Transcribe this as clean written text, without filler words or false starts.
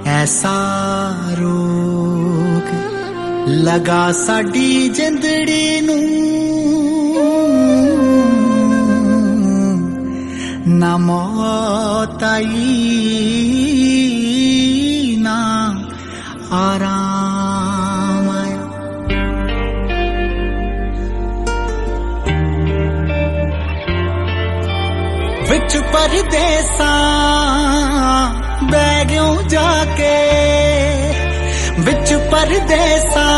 ऐसा रोग लगा साडी जिंदड़ी नू ना मौत आई ना आराम आया। विच परदेसा बह गयो जाके, विच परदेसा